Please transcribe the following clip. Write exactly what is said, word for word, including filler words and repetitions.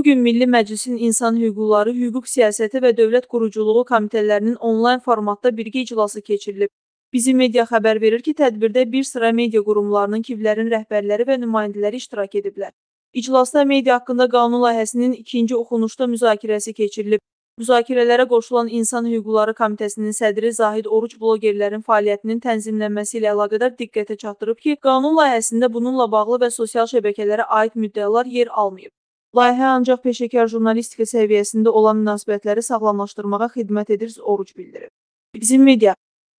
Bugün Milli Məclisin İnsan Hüquqları, Hüquq Siyasəti və Dövlət Quruculuğu komitələrinin onlayn formatda birgə iclası keçirilib. Bizim media xəbər verir ki, tədbirdə bir sıra media qurumlarının, kivlərin rəhbərləri və nümayəndələri iştirak ediblər. İclasda media haqqında qanun layihəsinin ikinci oxunuşda müzakirəsi keçirilib. Müzakirələrə qoşulan İnsan Hüquqları Komitəsinin sədri Zahid Oruc blogerlərin fəaliyyətinin tənzimlənməsi ilə əlaqədar diqqətə çatdırıb ki, qanun layihəsində bununla bağlı və sosial şəbəkələrə aid müddəalar yer almayıb. Layihə ancaq peşəkar jurnalistika səviyyəsində olan münasibətləri sağlamlaşdırmağa xidmət edir, Oruc bildirib. Bizim media